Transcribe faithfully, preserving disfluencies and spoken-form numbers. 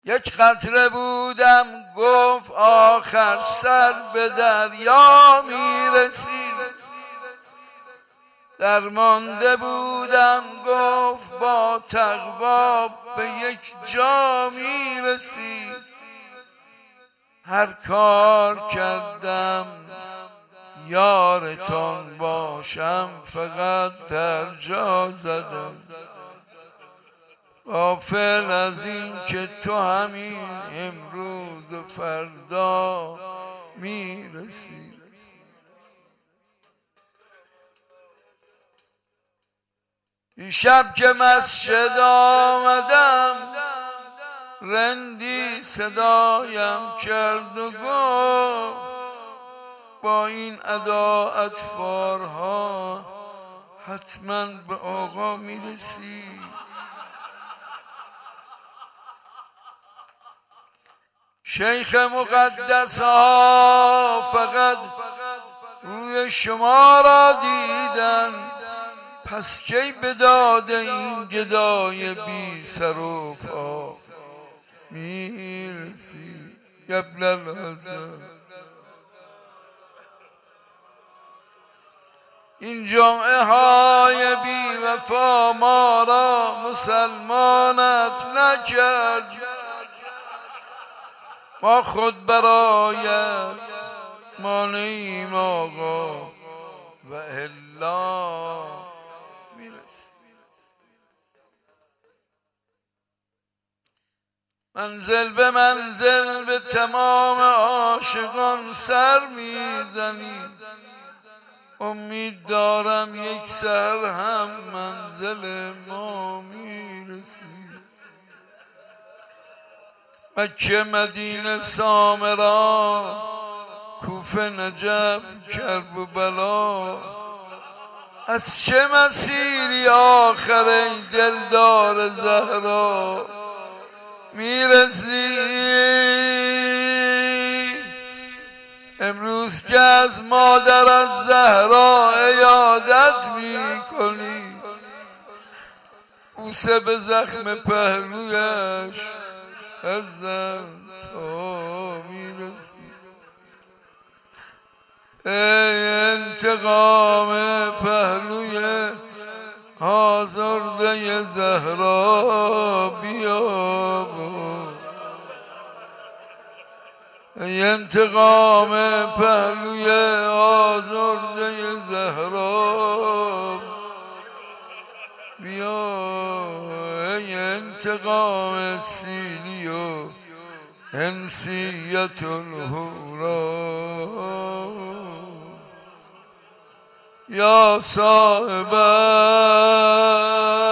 یک قطره بودم گفت آخر سر به دریا میرسی، درمانده بودم گفت با تقوا به یک جا میرسی. هر کار کردم یارتون باشم فقط در جا زدم، غافل از این که تو همین امروز و فردا میرسی. دیشب که مسجد آمدم رندی صدایم کرد و گفت با این ادا اطفارها حتما به آقا میرسی. شیخ مقدس ها فقط روی شما را دیدن، پس کی به داد این گدای بی سر و پا میرسی؟ ابن الحسن این جمعه های بی وفا ما را مسلمانت نکرد، ما خود برایت مانعیم آقا و الا میرسی. منزل به منزل به تمام عاشقان سر میزنی، امید دارم یک سر هم منزل ما میرسی. مکه مدینه سامرا کوفه نجف کربلا، از چه مسیری آخر ای دلدار زهرا میرسی؟ امروز که از مادرت زهرا عیادت میکنی، بوسه به زخم پهلویش ارزم تا میرسی. ای انتقام پهلوی آزرده زهرا بیابون، ای انتقام پهلوی آزرده زهرا بیا، ای انتقام سیلی و انسیت الهورا. یا صاحب